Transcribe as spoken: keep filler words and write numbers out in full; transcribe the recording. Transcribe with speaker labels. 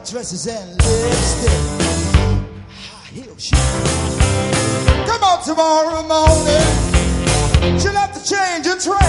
Speaker 1: dresses and lipstick, high heel shoes. Come on tomorrow morning, she'll have to change her train.